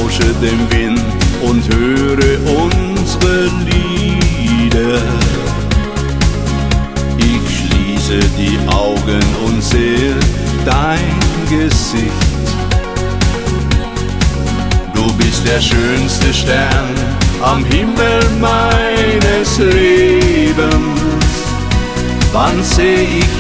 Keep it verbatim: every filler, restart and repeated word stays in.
lausche dem Wind und höre unsere Lieder. Ich schließe die Augen und sehe dein Gesicht. Du bist der schönste Stern am Himmel meines Lebens. Wann seh ich